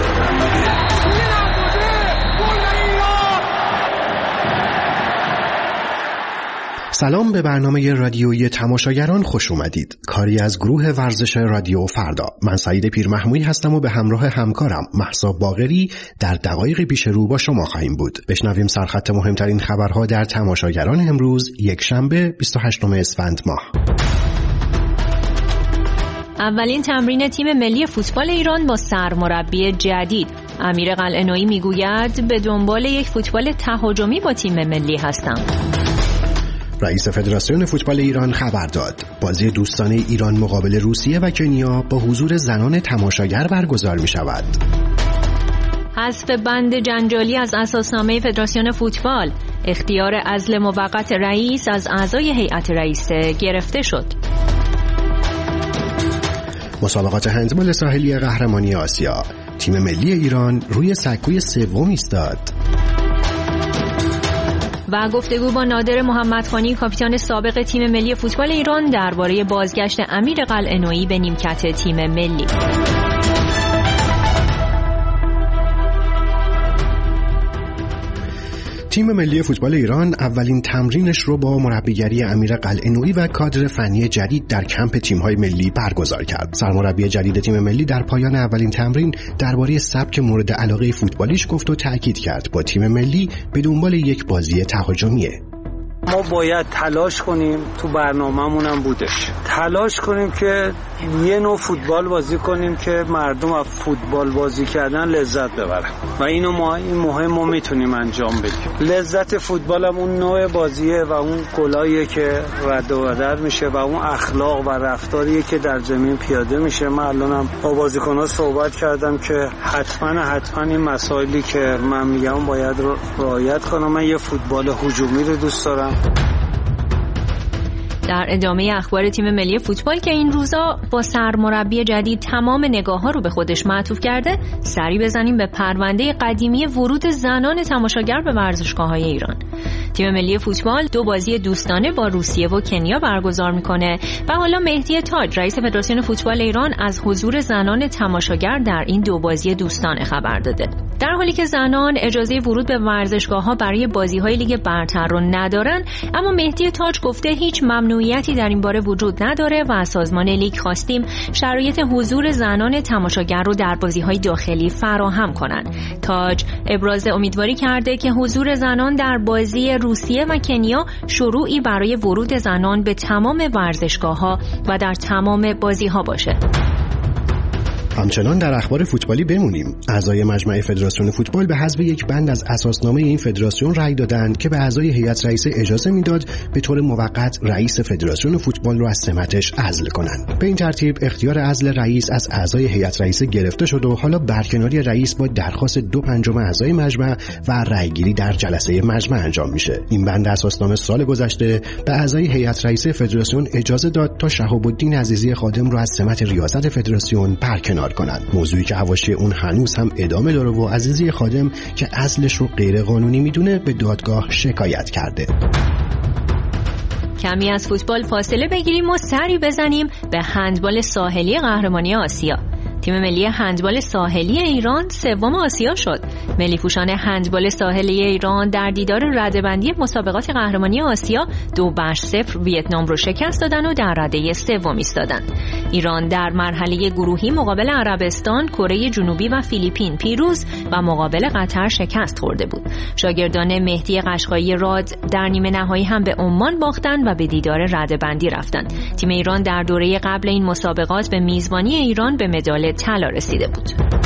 سلام به برنامه رادیویی تماشاگران خوش اومدید. کاری از گروه ورزش رادیو فردا. من سعید پیرمحمودی هستم و به همراه همکارم مهسا باقری در دقایق پیش رو با شما خواهیم بود. بشنویم سرخط مهمترین خبرها در تماشاگران امروز یک شنبه 28 اسفند ماه. اولین تمرین تیم ملی فوتبال ایران با سرمربی جدید. امیر قلعه‌نویی میگوید به دنبال یک فوتبال تهاجمی با تیم ملی هستم. رئیس فدراسیون فوتبال ایران خبر داد بازی دوستانه ایران مقابل روسیه و کنیا با حضور زنان تماشاگر برگزار می شود. حذف بند جنجالی از اساسنامه فدراسیون فوتبال. اختیار عزل موقت رئیس از اعضای هیئت رئیسه گرفته شد. مسابقات هندبال ساحلی قهرمانی آسیا. تیم ملی ایران روی سکوی سوم ایستاد. و گفتگو با نادر محمدخانی کاپیتان سابق تیم ملی فوتبال ایران درباره بازگشت امیر قلعه‌نویی به نیمکت تیم ملی. تیم ملی فوتبال ایران اولین تمرینش رو با مربیگری امیر قلعه‌نویی و کادر فنی جدید در کمپ تیم‌های ملی برگزار کرد. سرمربی جدید تیم ملی در پایان اولین تمرین درباره سبک مورد علاقه فوتبالیش گفت و تأکید کرد با تیم ملی به دنبال یک بازی تهاجمیه. ما باید تلاش کنیم، تو برنامه‌مون هم بودش، تلاش کنیم که یه نوع فوتبال بازی کنیم که مردم از فوتبال بازی کردن لذت ببرن و این مهم ما میتونیم انجام بدیم. لذت فوتبال هم اون نوع بازیه و اون گلاییه که رد و بدل میشه و اون اخلاق و رفتاریه که در زمین پیاده میشه. من الانم با بازیکن‌ها صحبت کردم که حتما این مسائلی که من میگم باید رعایت کنم. من یه فوتبال هجومی رو دوست دارم. در ادامه اخبار تیم ملی فوتبال که این روزا با سرمربی جدید تمام نگاه‌ها رو به خودش معطوف کرده، سری بزنیم به پرونده قدیمی ورود زنان تماشاگر به ورزشگاه‌های ایران. تیم ملی فوتبال 2 بازی دوستانه با روسیه و کنیا برگزار میکنه و حالا مهدی تاج رئیس فدراسیون فوتبال ایران از حضور زنان تماشاگر در این 2 بازی دوستانه خبر داده. در حالی که زنان اجازه ورود به ورزشگاه‌ها برای بازی‌های لیگ برتر رو ندارن، اما مهدی تاج گفته هیچ ممنوعیتی در این باره وجود نداره و از سازمان لیگ خواستیم شرایط حضور زنان تماشاگر رو در بازی‌های داخلی فراهم کنند. تاج ابراز امیدواری کرده که حضور زنان در بازی روسیه و کنیا شروعی برای ورود زنان به تمام ورزشگاه‌ها و در تمام بازی‌ها باشه. همچنان در اخبار فوتبالی بمونیم. اعضای مجمع فدراسیون فوتبال به حذف یک بند از اساسنامه این فدراسیون رأی دادند که به اعضای هیئت رئیسه اجازه میداد به طور موقت رئیس فدراسیون فوتبال رو از سمتش عزل کنند. به این ترتیب اختیار عزل رئیس از اعضای هیئت رئیسه گرفته شد و حالا برکناری رئیس با درخواست 2/5 اعضای مجمع و رأیگیری در جلسه مجمع انجام میشه. این بند اساسنامه سال گذشته به اعضای هیئت رئیسه فدراسیون اجازه داد تا شهاب الدین عزیزی خادم رو از سمت ریاست فدراسیون برکنار کنند. موضوعی که حواشی اون هنوز هم ادامه داره و عزیزی خادم که عزلش رو غیر قانونی میدونه به دادگاه شکایت کرده. کمی از فوتبال فاصله بگیریم و سری بزنیم به هندبال ساحلی قهرمانی آسیا. تیم ملی هندبال ساحلی ایران 3 آسیا شد. ملی پوشان هندبال ساحلی ایران در دیدار رده‌بندی مسابقات قهرمانی آسیا 2-0 ویتنام رو شکست دادن و در رده 3 ایستادن. ایران در مرحله گروهی مقابل عربستان، کره جنوبی و فیلیپین پیروز و مقابل قطر شکست خورده بود. شاگردان مهدی قشقایی راد در نیمه نهایی هم به عمان باختن و به دیدار رده‌بندی رفتن. تیم ایران در دوره قبل این مسابقات به میزبانی ایران به مدال طلا رسیده بود.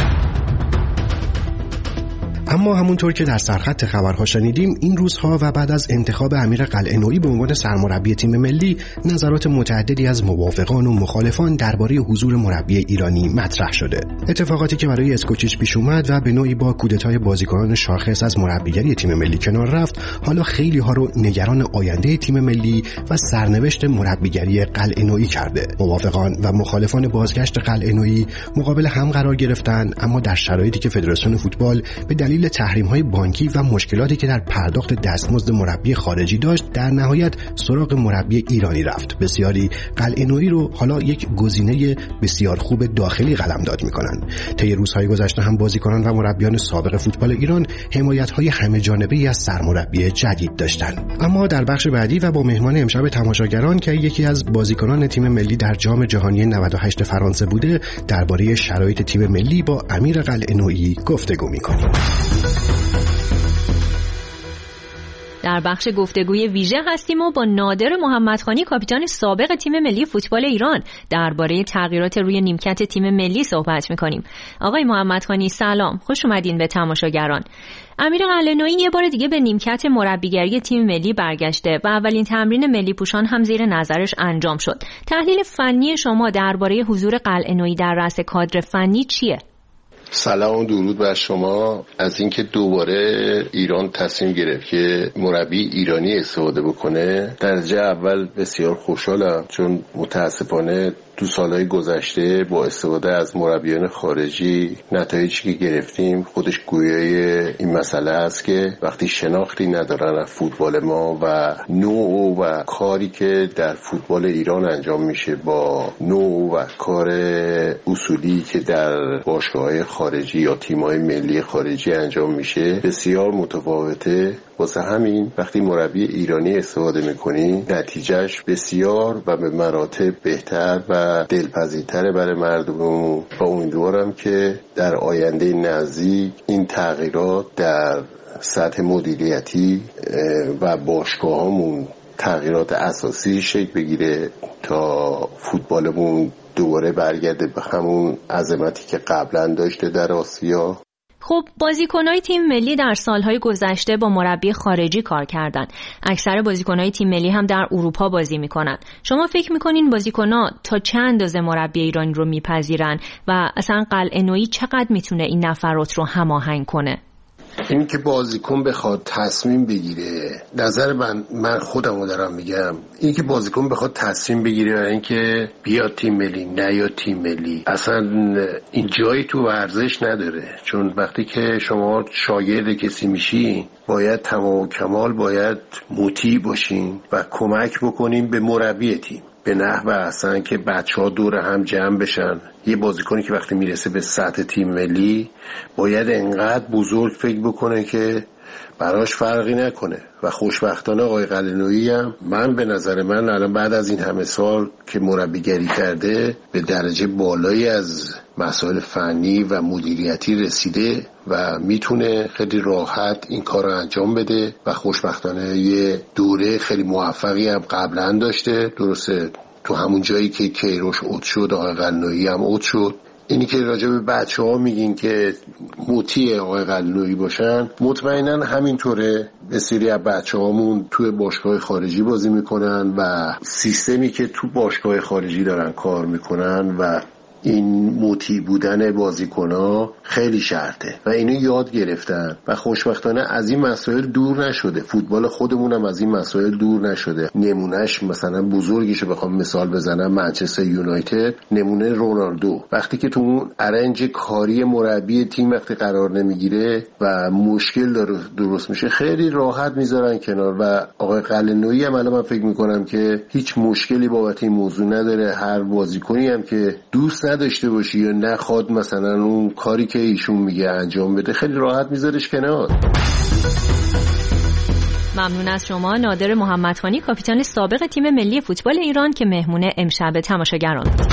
اما همونطور که در سرخط خبرها شنیدیم، این روزها و بعد از انتخاب امیر قلعه‌نویی به عنوان سرمربی تیم ملی، نظرات متعددی از موافقان و مخالفان درباره حضور مربی ایرانی مطرح شده. اتفاقاتی که برای اسکوچیچ پیش اومد و به نوعی با کودتای بازیکنان شاخص از مربیگری تیم ملی کنار رفت، حالا خیلی ها رو نگران آینده تیم ملی و سرنوشت مربیگری قلعه‌نویی کرده. موافقان و مخالفان بازگشت قلعه‌نویی مقابل هم قرار گرفتن، اما در شرایطی که فدراسیون فوتبال به دلیل دلیل تحریم‌های بانکی و مشکلاتی که در پرداخت دستمزد مربی خارجی داشت در نهایت سراغ مربی ایرانی رفت. بسیاری قلعه‌نویی رو حالا یک گزینه بسیار خوب داخلی قلمداد می‌کنند. طی روزهای گذشته هم بازیکنان و مربیان سابق فوتبال ایران حمایت‌های همه‌جانبه‌ای از سرمربی جدید داشتند. اما در بخش بعدی و با مهمان امشب تماشاگران که یکی از بازیکنان تیم ملی در جام جهانی 98 فرانسه بوده، درباره شرایط تیم ملی با امیر قلعه‌نویی گفتگو می‌کنیم. در بخش گفتگوی ویژه هستیم و با نادر محمدخانی کاپیتان سابق تیم ملی فوتبال ایران درباره تغییرات روی نیمکت تیم ملی صحبت می‌کنیم. آقای محمدخانی سلام، خوش اومدین به تماشاگران. امیر قلعه‌نویی یه بار دیگه به نیمکت مربیگری تیم ملی برگشته و اولین تمرین ملی پوشان هم زیر نظرش انجام شد. تحلیل فنی شما درباره حضور قلعه‌نویی در رأس کادر فنی چیه؟ سلام و درود بر شما. از اینکه دوباره ایران تصمیم گرفت که مربی ایرانی استفاده بکنه، درجه اول بسیار خوشحالم، چون متاسفانه دو سالهای گذشته با استفاده از مربیان خارجی نتایجی که گرفتیم خودش گویای این مسئله است که وقتی شناختی ندارن از فوتبال ما و نوع و کاری که در فوتبال ایران انجام میشه با نوع و کار اصولی که در باشگاه‌های خارجی یا تیم‌های ملی خارجی انجام میشه بسیار متفاوته. واسه همین وقتی مربی ایرانی استفاده میکنی نتیجهش بسیار و به مراتب بهتر و دلپذیرتر برای مردم و امیدوارم که در آینده نزدیک این تغییرات در سطح مدیریتی و باشگاهامون تغییرات اساسی شکل بگیره تا فوتبالمون دوباره برگرده به همون عظمتی که قبلا داشته در آسیا. خب بازیکن‌های تیم ملی در سالهای گذشته با مربی خارجی کار کردن. اکثر بازیکن‌های تیم ملی هم در اروپا بازی می‌کنن. شما فکر می‌کنین بازیکن‌ها تا چند اندازه مربی ایرانی رو میپذیرن و اصلا قلعه‌نویی چقدر میتونه این نفرات رو هماهنگ کنه؟ این که بازیکن بخواد تصمیم بگیره، نظر من خودمو دارم میگم، این که بازیکن بخواد تصمیم بگیره برای اینکه بیاد تیم ملی نه یا تیم ملی، اصلا این جایی تو ورزش نداره. چون وقتی که شما شاگرد کسی میشی باید تمام و کمال باید مطیع باشین و کمک بکنین به مربی تیم، به نحو اصلا که بچه‌ها دور هم جمع بشن. یه بازیکنی که وقتی میرسه به سطح تیم ملی باید انقدر بزرگ فکر بکنه که براش فرقی نکنه و خوشبختانه آقای قلعه‌نویی هم من به نظر من الان بعد از این همه سال که مربیگری کرده به درجه بالایی از مسائل فنی و مدیریتی رسیده و میتونه خیلی راحت این کار رو انجام بده و خوشبختانه یه دوره خیلی موفقی هم قبلا داشته. درسته تو همون جایی که کیروش عود شد آقای قلعه‌نویی هم عود شد. اینی که راجع به بچه‌ها میگین که مطیع آقای قلعه‌نویی باشن، مطمئنا همینطوره. بسیاری از بچه‌هامون توی باشگاه خارجی بازی میکنن و سیستمی که تو باشگاه خارجی دارن کار میکنن و این مطیع بودن بازیکن‌ها خیلی شرطه و اینو یاد گرفتن و خوشبختانه از این مسائل دور نشده. فوتبال خودمون هم از این مسائل دور نشده. نمونهش مثلا بزرگیشو بخوام مثال بزنم، منچستر یونایتد، نمونه رونالدو وقتی که تو اون ارنج کاری مربی تیم وقتی قرار نمیگیره و مشکل داره درست میشه خیلی راحت میذارن کنار و آقای قلعه‌نویی هم الان من فکر میکنم که هیچ مشکلی بابت این موضوع نداره. هر بازیکنی هم که دوست نداشته باشی یا نخواد مثلا اون کاری که ایشون میگه انجام بده خیلی راحت میذارش کنار. ممنون از شما نادر محمدخانی کاپیتان سابق تیم ملی فوتبال ایران که مهمون امشب تماشاگران بود.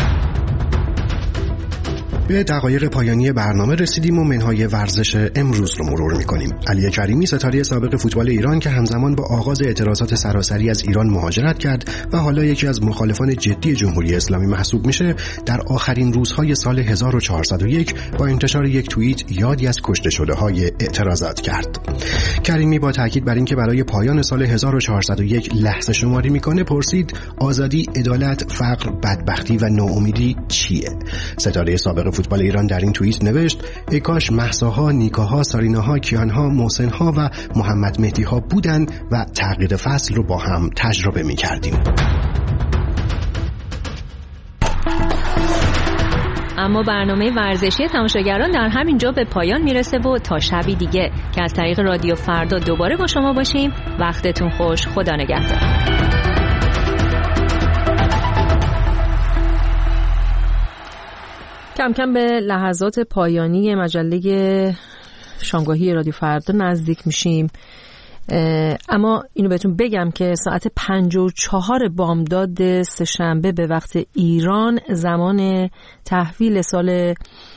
به دقایق پایانی برنامه رسیدیم و منهای ورزش امروز رو مرور می‌کنیم. علی کریمی ستاره سابق فوتبال ایران که همزمان با آغاز اعتراضات سراسری از ایران مهاجرت کرد و حالا یکی از مخالفان جدی جمهوری اسلامی محسوب میشه، در آخرین روزهای سال 1401 با انتشار یک توییت یادی از کشته شده‌های اعتراضات کرد. کریمی با تاکید بر اینکه برای پایان سال 1401 لحظه شماری میکنه پرسید آزادی، عدالت، فقر، بدبختی و ناامیدی چیه؟ ستاره سابق فوتبال ایران در این توییت نوشت ای کاش مهساها، نیکاها، ساریناها، کیانها، محسنها و محمد مهدیها بودن و تغییر فصل رو با هم تجربه می کردیم. اما برنامه ورزشی تماشاگران در همین جا به پایان میرسه و تا شبی دیگه که از طریق رادیو فردا دوباره با شما باشیم. وقتتون خوش. خدا نگهدار. کم کم به لحظات پایانی مجله شامگاهی رادیو فردا نزدیک میشیم، اما اینو بهتون بگم که ساعت 54 بامداد سه‌شنبه به وقت ایران زمان تحویل سال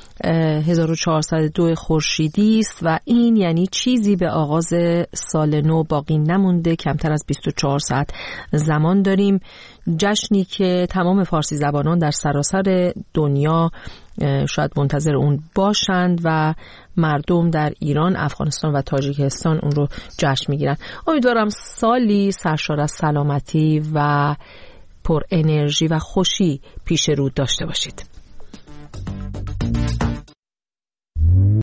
1402 خورشیدی است و این یعنی چیزی به آغاز سال نو باقی نمونده. کمتر از 24 ساعت زمان داریم، جشنی که تمام فارسی زبانان در سراسر دنیا شاید منتظر اون باشند و مردم در ایران، افغانستان و تاجیکستان اون رو جشن میگیرن. امیدوارم سالی سرشار از سلامتی و پر انرژی و خوشی پیش رو داشته باشید.